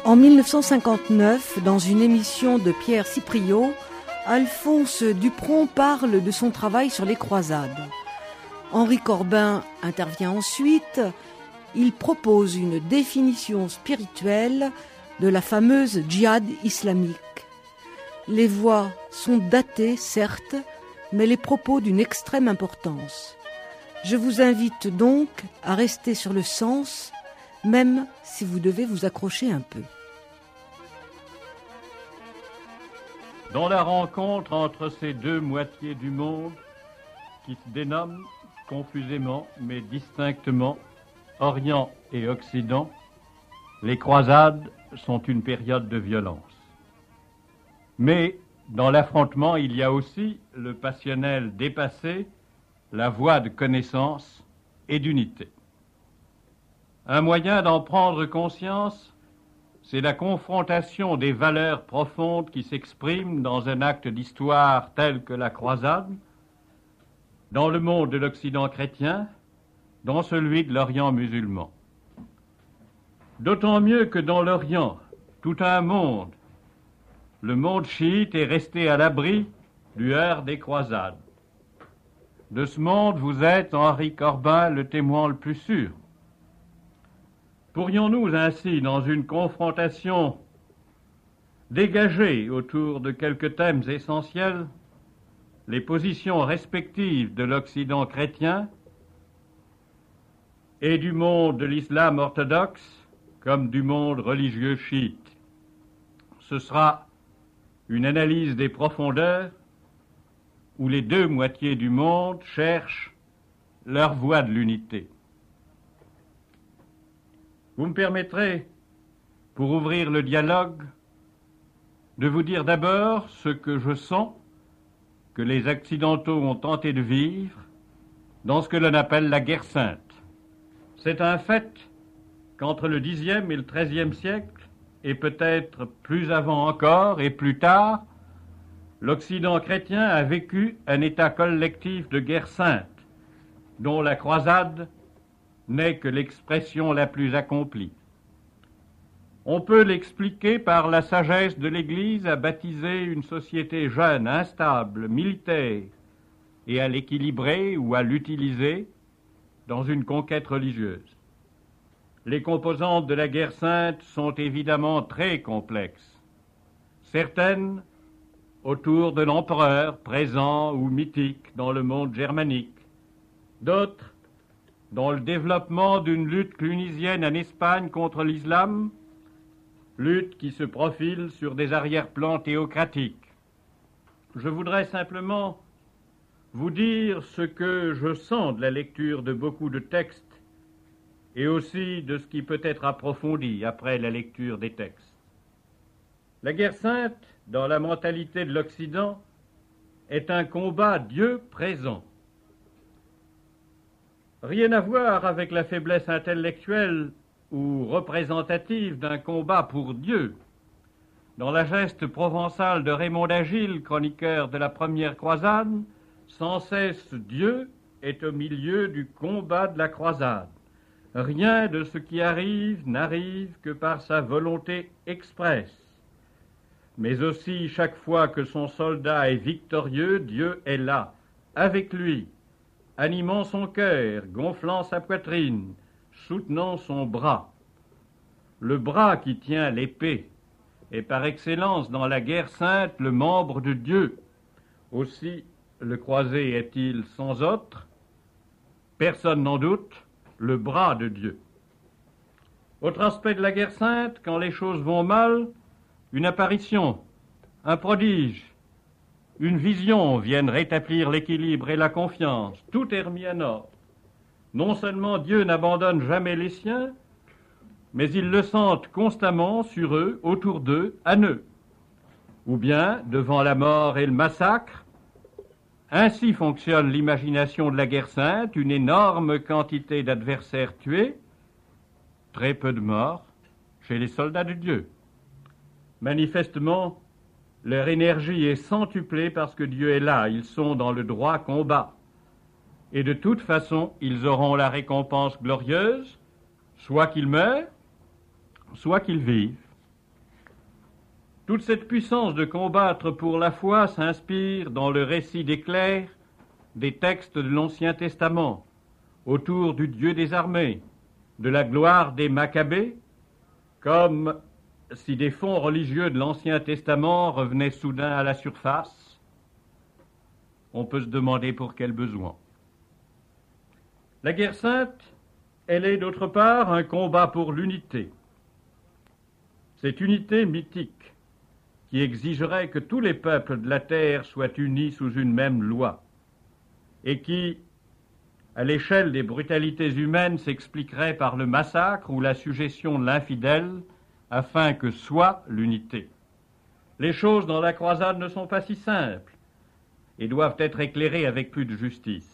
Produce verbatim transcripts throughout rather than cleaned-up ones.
En mille neuf cent cinquante-neuf, dans une émission de Pierre Cipriot, Alphonse Dupron parle de son travail sur les croisades. Henri Corbin intervient ensuite. Il propose une définition spirituelle de la fameuse djihad islamique. Les voix sont datées, certes, mais les propos d'une extrême importance. Je vous invite donc à rester sur le sens, même si vous devez vous accrocher un peu. Dans la rencontre entre ces deux moitiés du monde, qui se dénomment confusément mais distinctement Orient et Occident, les croisades sont une période de violence. Mais dans l'affrontement, il y a aussi le passionnel dépassé, la voie de connaissance et d'unité. Un moyen d'en prendre conscience, c'est la confrontation des valeurs profondes qui s'expriment dans un acte d'histoire tel que la croisade, dans le monde de l'Occident chrétien, dans celui de l'Orient musulman. D'autant mieux que dans l'Orient, tout un monde, le monde chiite, est resté à l'abri du heurt des croisades. De ce monde, vous êtes, Henri Corbin, le témoin le plus sûr. Pourrions-nous ainsi, dans une confrontation dégagée autour de quelques thèmes essentiels, les positions respectives de l'Occident chrétien et du monde de l'islam orthodoxe comme du monde religieux chiite? Ce sera une analyse des profondeurs où les deux moitiés du monde cherchent leur voie de l'unité. Vous me permettrez, pour ouvrir le dialogue, de vous dire d'abord ce que je sens que les Occidentaux ont tenté de vivre dans ce que l'on appelle la guerre sainte. C'est un fait qu'entre le dixième et le treizième siècle, et peut-être plus avant encore et plus tard, l'Occident chrétien a vécu un état collectif de guerre sainte, dont la croisade n'est que l'expression la plus accomplie. On peut l'expliquer par la sagesse de l'Église à baptiser une société jeune, instable, militaire, et à l'équilibrer ou à l'utiliser dans une conquête religieuse. Les composantes de la guerre sainte sont évidemment très complexes. Certaines autour de l'empereur présent ou mythique dans le monde germanique, d'autres dans le développement d'une lutte clunisienne en Espagne contre l'islam, lutte qui se profile sur des arrière-plans théocratiques. Je voudrais simplement vous dire ce que je sens de la lecture de beaucoup de textes et aussi de ce qui peut être approfondi après la lecture des textes. La guerre sainte, dans la mentalité de l'Occident, est un combat Dieu présent. Rien à voir avec la faiblesse intellectuelle ou représentative d'un combat pour Dieu. Dans la geste provençale de Raymond d'Agile, chroniqueur de la première croisade, sans cesse Dieu est au milieu du combat de la croisade. Rien de ce qui arrive n'arrive que par sa volonté expresse. Mais aussi, chaque fois que son soldat est victorieux, Dieu est là, avec lui, animant son cœur, gonflant sa poitrine, soutenant son bras. Le bras qui tient l'épée est par excellence dans la guerre sainte le membre de Dieu. Aussi, le croisé est-il sans autre, personne n'en doute, le bras de Dieu. Autre aspect de la guerre sainte, quand les choses vont mal, une apparition, un prodige, une vision viennent rétablir l'équilibre et la confiance. Tout est remis en ordre. Non seulement Dieu n'abandonne jamais les siens, mais ils le sentent constamment sur eux, autour d'eux, à eux. Ou bien, devant la mort et le massacre, ainsi fonctionne l'imagination de la guerre sainte, une énorme quantité d'adversaires tués, très peu de morts chez les soldats de Dieu. Manifestement, leur énergie est centuplée parce que Dieu est là, ils sont dans le droit combat. Et de toute façon, ils auront la récompense glorieuse, soit qu'ils meurent, soit qu'ils vivent. Toute cette puissance de combattre pour la foi s'inspire dans le récit des clercs des textes de l'Ancien Testament, autour du Dieu des armées, de la gloire des Maccabées, comme si des fonds religieux de l'Ancien Testament revenaient soudain à la surface. On peut se demander pour quel besoin. La guerre sainte, elle est d'autre part un combat pour l'unité. Cette unité mythique qui exigerait que tous les peuples de la terre soient unis sous une même loi et qui, à l'échelle des brutalités humaines, s'expliquerait par le massacre ou la suggestion de l'infidèle afin que soit l'unité. Les choses dans la croisade ne sont pas si simples et doivent être éclairées avec plus de justice.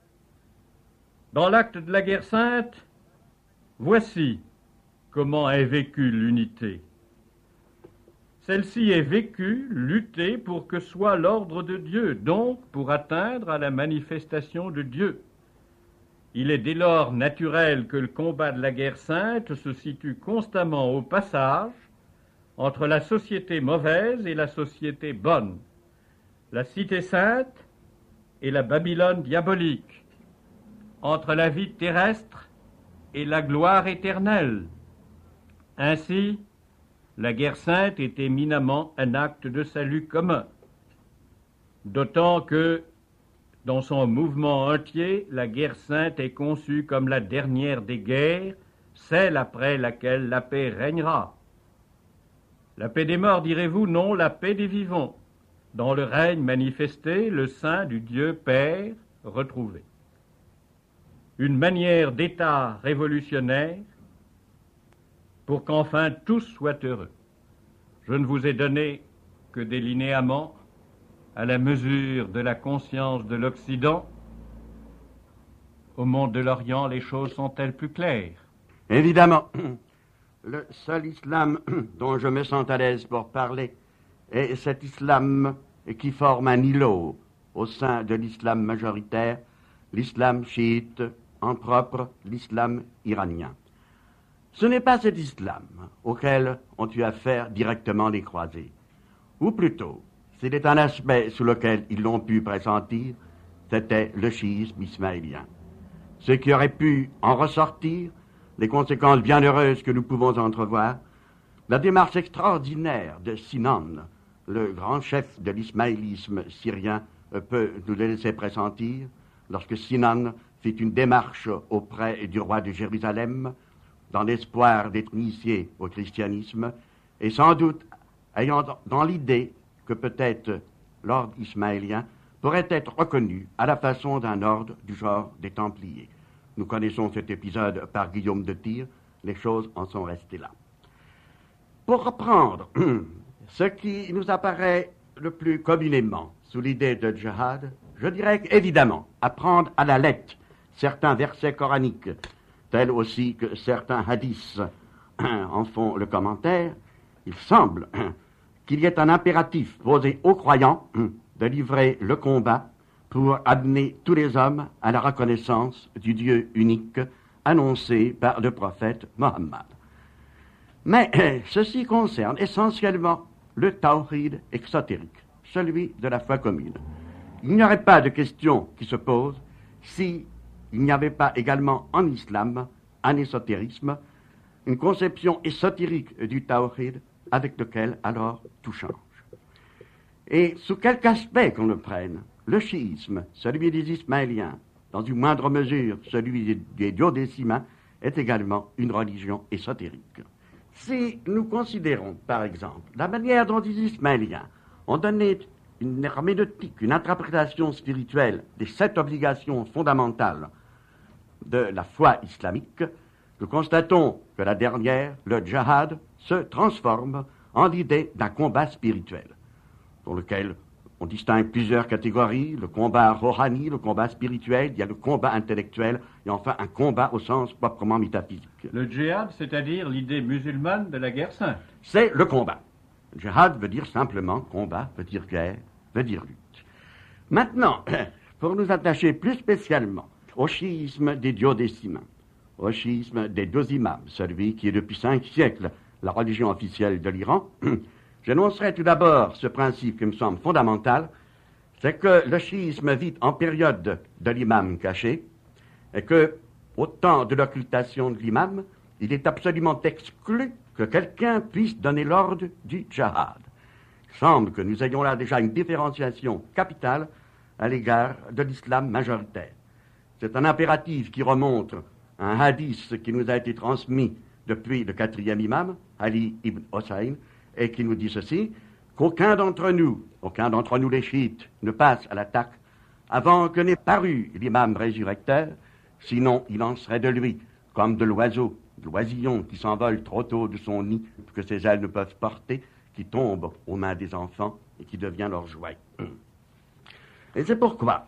Dans l'acte de la guerre sainte, voici comment est vécue l'unité. Celle-ci est vécue, luttée pour que soit l'ordre de Dieu, donc pour atteindre à la manifestation de Dieu. Il est dès lors naturel que le combat de la guerre sainte se situe constamment au passage entre la société mauvaise et la société bonne, la cité sainte et la Babylone diabolique, entre la vie terrestre et la gloire éternelle. Ainsi, la guerre sainte est éminemment un acte de salut commun, d'autant que, dans son mouvement entier, la guerre sainte est conçue comme la dernière des guerres, celle après laquelle la paix régnera. La paix des morts, direz-vous? Non, la paix des vivants, dans le règne manifesté, le sein du Dieu Père retrouvé. Une manière d'État révolutionnaire pour qu'enfin tous soient heureux. Je ne vous ai donné que des linéaments à la mesure de la conscience de l'Occident. Au monde de l'Orient, les choses sont-elles plus claires? Évidemment. Le seul islam dont je me sens à l'aise pour parler est cet islam qui forme un îlot au sein de l'islam majoritaire, l'islam chiite, en propre l'islam iranien. Ce n'est pas cet islam auquel ont eu affaire directement les croisés. Ou plutôt, s'il est un aspect sous lequel ils l'ont pu pressentir, c'était le chiisme ismaélien. Ce qui aurait pu en ressortir, les conséquences bienheureuses que nous pouvons entrevoir, la démarche extraordinaire de Sinan, le grand chef de l'ismaélisme syrien, peut nous le laisser pressentir, lorsque Sinan fit une démarche auprès du roi de Jérusalem, dans l'espoir d'être initié au christianisme, et sans doute ayant dans l'idée que peut-être l'ordre ismaélien pourrait être reconnu à la façon d'un ordre du genre des Templiers. Nous connaissons cet épisode par Guillaume de Tyr, les choses en sont restées là. Pour reprendre ce qui nous apparaît le plus communément sous l'idée de djihad, je dirais qu'évidemment, apprendre à la lettre certains versets coraniques, tels aussi que certains hadiths en font le commentaire, il semble qu'il y ait un impératif posé aux croyants de livrer le combat pour amener tous les hommes à la reconnaissance du Dieu unique annoncé par le prophète Mohammed. Mais ceci concerne essentiellement le tawhid exotérique, celui de la foi commune. Il n'y aurait pas de question qui se pose si il n'y avait pas également en islam un ésotérisme, une conception ésotérique du tawhid avec lequel alors tout change. Et sous quelque aspect qu'on le prenne, le chiisme, celui des ismaéliens, dans une moindre mesure celui des duodécimains, est également une religion ésotérique. Si nous considérons, par exemple, la manière dont les ismaéliens ont donné une herméneutique, une interprétation spirituelle des sept obligations fondamentales de la foi islamique, nous constatons que la dernière, le djihad, se transforme en l'idée d'un combat spirituel, dans lequel on distingue plusieurs catégories, le combat rohani, le combat spirituel, il y a le combat intellectuel, et enfin un combat au sens proprement métaphysique. Le djihad, c'est-à-dire l'idée musulmane de la guerre sainte. C'est le combat. Djihad veut dire simplement combat, veut dire guerre, veut dire lutte. Maintenant, pour nous attacher plus spécialement au chiisme des duodécimains, au schisme des deux imams, celui qui est depuis cinq siècles la religion officielle de l'Iran, J'énoncerai tout d'abord ce principe qui me semble fondamental, c'est que le chiisme vit en période de l'imam caché, et que, au temps de l'occultation de l'imam, il est absolument exclu que quelqu'un puisse donner l'ordre du djihad. Il semble que nous ayons là déjà une différenciation capitale à l'égard de l'islam majoritaire. C'est un impératif qui remonte à un hadith qui nous a été transmis depuis le quatrième imam, Ali ibn Hussein, et qui nous dit ceci, qu'aucun d'entre nous, aucun d'entre nous les chiites, ne passe à l'attaque avant que n'ait paru l'imam résurrecteur, sinon il en serait de lui, comme de l'oiseau, de l'oisillon qui s'envole trop tôt de son nid, que ses ailes ne peuvent porter, qui tombe aux mains des enfants et qui devient leur jouet. Et c'est pourquoi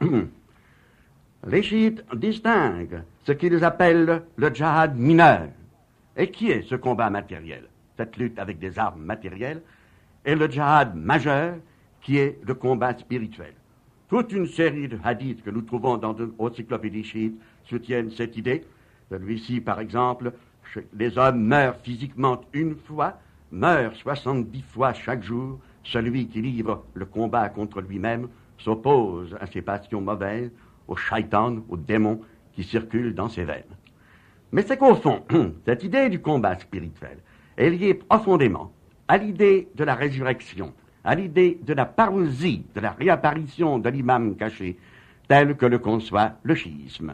les chiites distinguent ce qu'ils appellent le djihad mineur. Et qui est ce combat matériel, cette lutte avec des armes matérielles, et le djihad majeur, qui est le combat spirituel. Toute une série de hadiths que nous trouvons dans une encyclopédie chiite soutiennent cette idée. Celui-ci, par exemple, les hommes meurent physiquement une fois, meurent soixante-dix fois chaque jour. Celui qui livre le combat contre lui-même s'oppose à ses passions mauvaises, au shaitan, au démon qui circule dans ses veines. Mais c'est qu'au fond, cette idée du combat spirituel est liée profondément à l'idée de la résurrection, à l'idée de la parousie, de la réapparition de l'imam caché, tel que le conçoit le chiisme.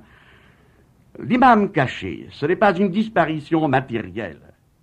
L'imam caché, ce n'est pas une disparition matérielle.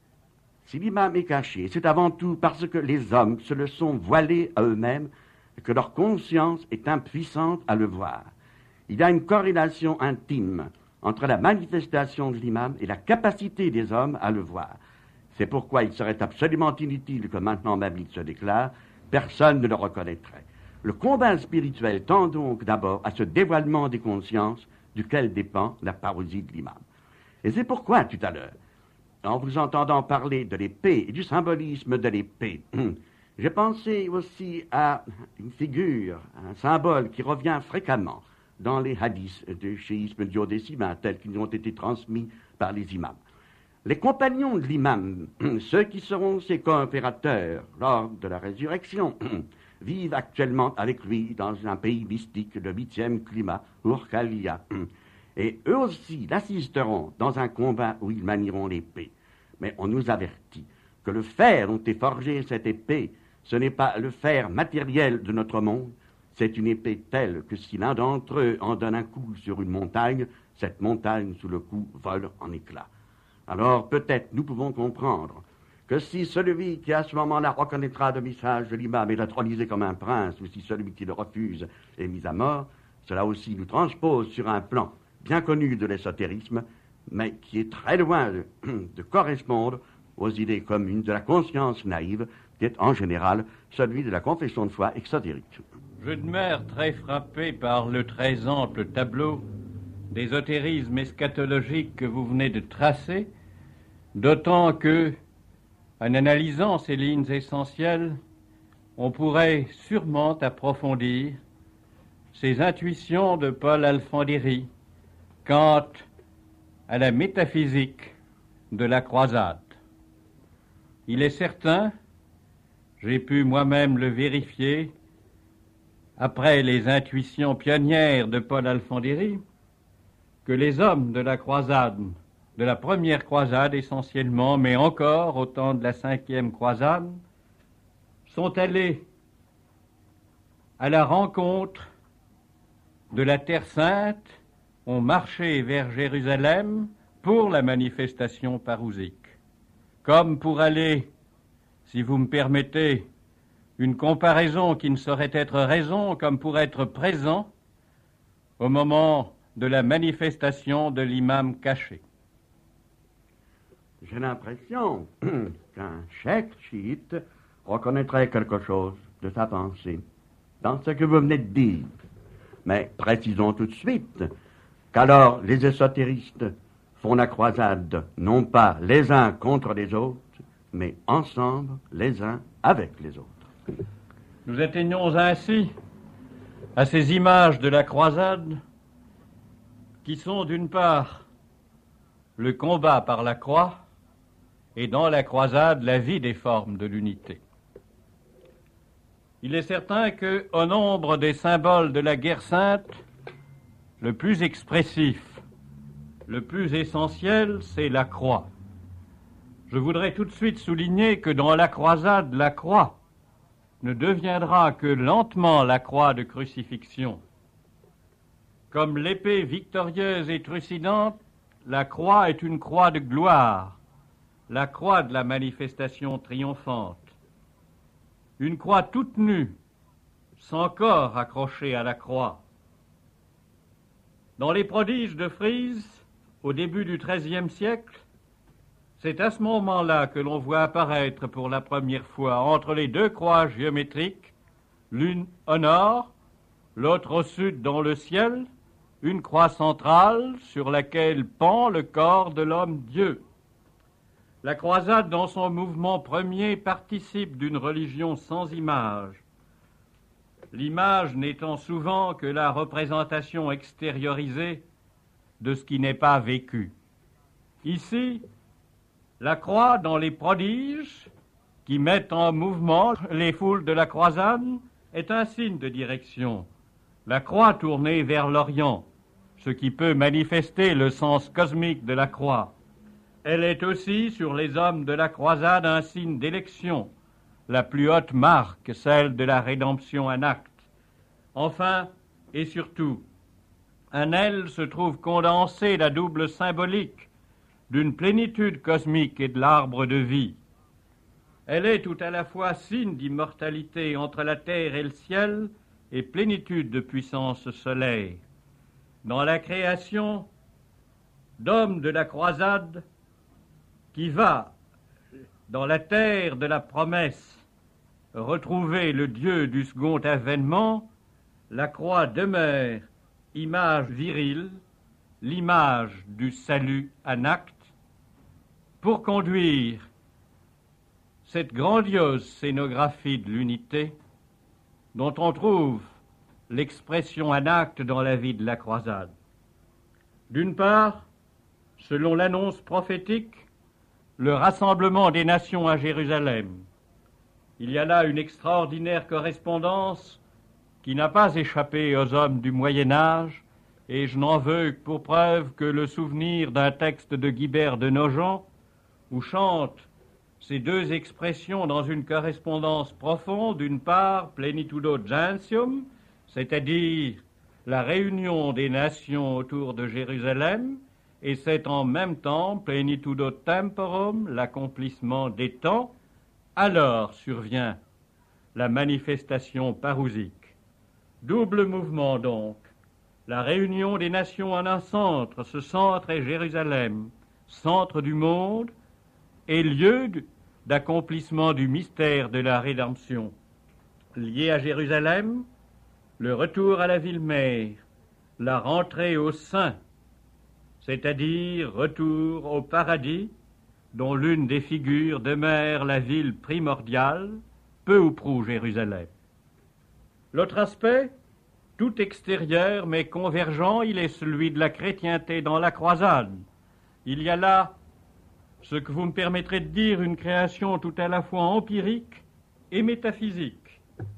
Si l'imam est caché, c'est avant tout parce que les hommes se le sont voilés à eux-mêmes et que leur conscience est impuissante à le voir. Il y a une corrélation intime entre la manifestation de l'imam et la capacité des hommes à le voir. C'est pourquoi il serait absolument inutile que maintenant même il se déclare, personne ne le reconnaîtrait. Le combat spirituel tend donc d'abord à ce dévoilement des consciences duquel dépend la parousie de l'imam. Et c'est pourquoi, tout à l'heure, en vous entendant parler de l'épée et du symbolisme de l'épée, j'ai pensé aussi à une figure, un symbole qui revient fréquemment dans les hadiths du chiisme duodécimain tels qu'ils ont été transmis par les imams. Les compagnons de l'imam, ceux qui seront ses coopérateurs lors de la résurrection, vivent actuellement avec lui dans un pays mystique, le huitième climat, Urkalia. Et eux aussi l'assisteront dans un combat où ils manieront l'épée. Mais on nous avertit que le fer dont est forgée cette épée, ce n'est pas le fer matériel de notre monde, c'est une épée telle que si l'un d'entre eux en donne un coup sur une montagne, cette montagne sous le coup vole en éclats. Alors peut-être nous pouvons comprendre que si celui qui à ce moment-là reconnaîtra le message de l'imam est intronisé comme un prince, ou si celui qui le refuse est mis à mort, cela aussi nous transpose sur un plan bien connu de l'ésotérisme, mais qui est très loin de, de correspondre aux idées communes de la conscience naïve, qui est en général celui de la confession de foi exotérique. Je demeure très frappé par le très ample tableau d'ésotérisme eschatologique que vous venez de tracer, d'autant que, en analysant ces lignes essentielles, on pourrait sûrement approfondir ces intuitions de Paul Alfandéry quant à la métaphysique de la croisade. Il est certain, j'ai pu moi-même le vérifier, après les intuitions pionnières de Paul Alfandéry, que les hommes de la croisade, de la première croisade essentiellement, mais encore au temps de la cinquième croisade, sont allés à la rencontre de la Terre Sainte, ont marché vers Jérusalem pour la manifestation parousique, comme pour aller, si vous me permettez, une comparaison qui ne saurait être raison, comme pour être présent au moment de la manifestation de l'imam caché. J'ai l'impression qu'un cheikh chiite reconnaîtrait quelque chose de sa pensée dans ce que vous venez de dire. Mais précisons tout de suite qu'alors les ésotéristes font la croisade non pas les uns contre les autres, mais ensemble les uns avec les autres. Nous atteignons ainsi à ces images de la croisade qui sont d'une part le combat par la croix et dans la croisade la vie des formes de l'unité. Il est certain que, au nombre des symboles de la guerre sainte, le plus expressif, le plus essentiel, c'est la croix. Je voudrais tout de suite souligner que dans la croisade, la croix ne deviendra que lentement la croix de crucifixion. Comme l'épée victorieuse et trucidante, la croix est une croix de gloire, la croix de la manifestation triomphante. Une croix toute nue, sans corps accroché à la croix. Dans les prodiges de Frise, au début du treizième siècle, c'est à ce moment-là que l'on voit apparaître pour la première fois entre les deux croix géométriques, l'une au nord, l'autre au sud dans le ciel, une croix centrale sur laquelle pend le corps de l'homme-dieu. La croisade, dans son mouvement premier, participe d'une religion sans image, l'image n'étant souvent que la représentation extériorisée de ce qui n'est pas vécu. Ici, la croix, dans les prodiges qui mettent en mouvement les foules de la croisade, est un signe de direction. La croix tournée vers l'Orient, ce qui peut manifester le sens cosmique de la croix. Elle est aussi, sur les hommes de la croisade, un signe d'élection, la plus haute marque, celle de la rédemption en acte. Enfin, et surtout, en elle se trouve condensée la double symbolique d'une plénitude cosmique et de l'arbre de vie. Elle est tout à la fois signe d'immortalité entre la terre et le ciel et plénitude de puissance solaire. Dans la création d'hommes de la croisade qui va dans la terre de la promesse retrouver le Dieu du second avènement, la croix demeure image virile, l'image du salut en acte, pour conduire cette grandiose scénographie de l'unité dont on trouve l'expression en acte dans la vie de la croisade. D'une part, selon l'annonce prophétique, le rassemblement des nations à Jérusalem. Il y a là une extraordinaire correspondance qui n'a pas échappé aux hommes du Moyen-Âge, et je n'en veux pour preuve que le souvenir d'un texte de Guibert de Nogent, où chantent ces deux expressions dans une correspondance profonde, d'une part, plenitudo gentium, c'est-à-dire la réunion des nations autour de Jérusalem, et c'est en même temps plenitudo temporum, l'accomplissement des temps. Alors survient la manifestation parousique. Double mouvement donc, la réunion des nations en un centre, ce centre est Jérusalem, centre du monde et lieu d'accomplissement du mystère de la rédemption. Lié à Jérusalem, le retour à la ville mère, la rentrée au sein, c'est-à-dire retour au paradis, dont l'une des figures demeure la ville primordiale, peu ou prou Jérusalem. L'autre aspect, tout extérieur mais convergent, il est celui de la chrétienté dans la croisade. Il y a là ce que vous me permettrez de dire une création tout à la fois empirique et métaphysique.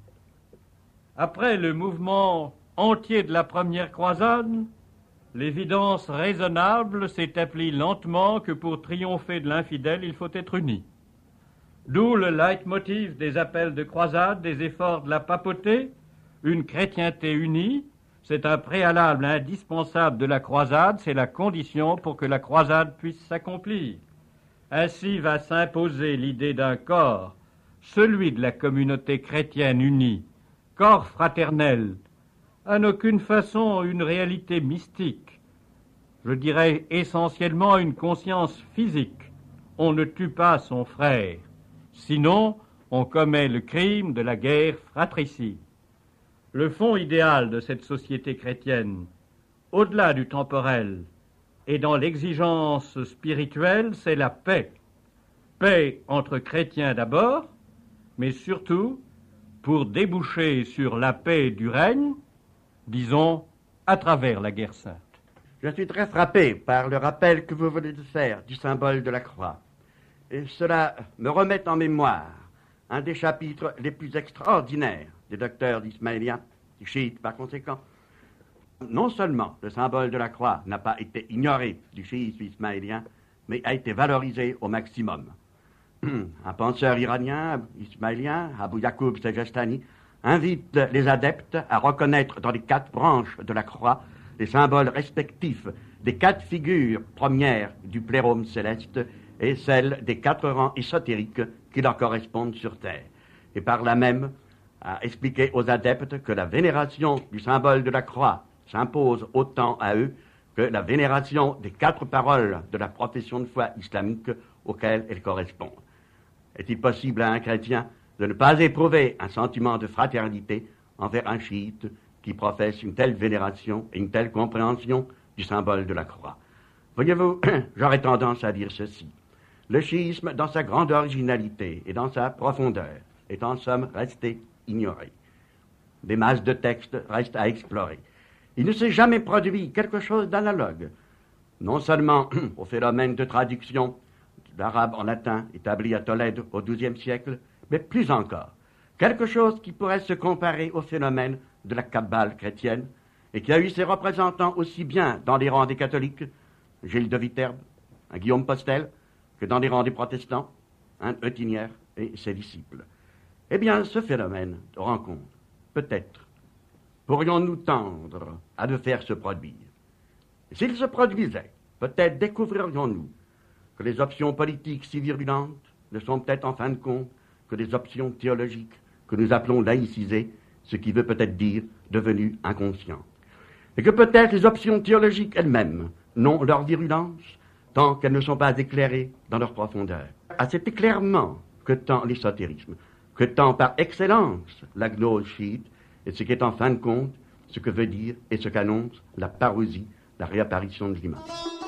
Après le mouvement entier de la première croisade, l'évidence raisonnable s'établit lentement que pour triompher de l'infidèle, il faut être uni. D'où le leitmotiv des appels de croisade, des efforts de la papauté, une chrétienté unie, c'est un préalable indispensable de la croisade, c'est la condition pour que la croisade puisse s'accomplir. Ainsi va s'imposer l'idée d'un corps, celui de la communauté chrétienne unie, corps fraternel, en aucune façon une réalité mystique, je dirais essentiellement une conscience physique. On ne tue pas son frère, sinon on commet le crime de la guerre fratricide. Le fond idéal de cette société chrétienne, au-delà du temporel et dans l'exigence spirituelle, c'est la paix. Paix entre chrétiens d'abord, mais surtout pour déboucher sur la paix du règne, disons, à travers la guerre sainte. Je suis très frappé par le rappel que vous venez de faire du symbole de la croix. Et cela me remet en mémoire un des chapitres les plus extraordinaires des docteurs ismaéliens, des chiites par conséquent. Non seulement le symbole de la croix n'a pas été ignoré du chiisme ismaélien, mais a été valorisé au maximum. Un penseur iranien, ismaélien, Abu Yaqub Sejestani, invite les adeptes à reconnaître dans les quatre branches de la croix les symboles respectifs des quatre figures premières du plérôme céleste et celles des quatre rangs ésotériques qui leur correspondent sur terre. Et par là même, à expliquer aux adeptes que la vénération du symbole de la croix s'impose autant à eux que la vénération des quatre paroles de la profession de foi islamique auxquelles elles correspondent. Est-il possible à un chrétien de ne pas éprouver un sentiment de fraternité envers un chiite qui professe une telle vénération et une telle compréhension du symbole de la croix? Voyez-vous, j'aurais tendance à dire ceci. Le chiisme, dans sa grande originalité et dans sa profondeur, est en somme resté ignoré. Des masses de textes restent à explorer. Il ne s'est jamais produit quelque chose d'analogue, non seulement au phénomène de traduction d'arabe en latin établi à Tolède au douzième siècle, mais plus encore, quelque chose qui pourrait se comparer au phénomène de la Kabbale chrétienne et qui a eu ses représentants aussi bien dans les rangs des catholiques, Gilles de Viterbe, un Guillaume Postel, que dans les rangs des protestants, un Eutinière et ses disciples. Eh bien, ce phénomène de rencontre, peut-être, pourrions-nous tendre à le faire se produire. Et s'il se produisait, peut-être découvririons-nous que les options politiques si virulentes ne sont peut-être en fin de compte que des options théologiques que nous appelons laïcisées, ce qui veut peut-être dire devenues inconscientes. Et que peut-être les options théologiques elles-mêmes n'ont leur virulence tant qu'elles ne sont pas éclairées dans leur profondeur. À cet éclairement que tend l'ésotérisme, que tend par excellence la gnose chiite, et ce qui est en fin de compte ce que veut dire et ce qu'annonce la parousie, la réapparition de l'image.